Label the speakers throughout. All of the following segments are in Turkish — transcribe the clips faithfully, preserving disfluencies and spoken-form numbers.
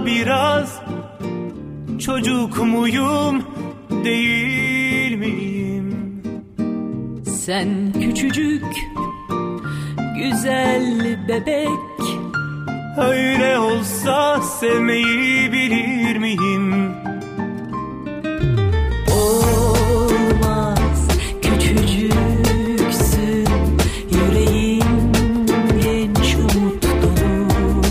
Speaker 1: biraz çocuk muyum, değil miyim?
Speaker 2: Sen küçücük güzel bebek,
Speaker 1: öyle olsa sevmeyi bilir miyim?
Speaker 2: Olmaz, küçücüksün, yüreğin genç umut dolu.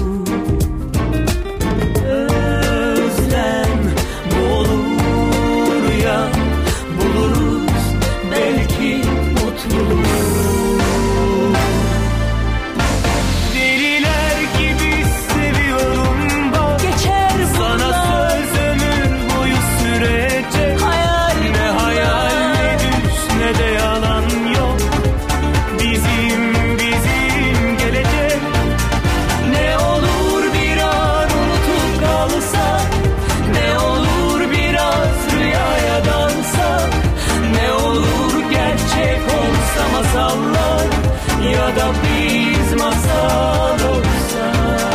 Speaker 1: Özlem bu olur ya, buluruz belki mutluluğu. Deliler gibi seviyorum bak,
Speaker 2: Geçer
Speaker 1: sana söz ömür boyu sürecek.
Speaker 2: hayal,
Speaker 1: Ne hayal ne düş ne de yalan yok, bizim bizim gelecek. Ne olur bir an unutup kalsak, ne olur biraz rüyaya dalsak, ne olur gerçek olsa masallar, ya da biz masal olsak.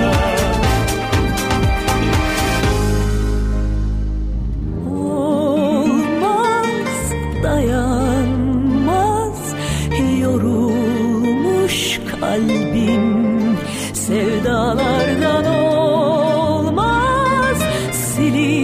Speaker 2: olmaz, dayanmaz, yorulmuş kalbim sevdalardan. Olmaz, silinmez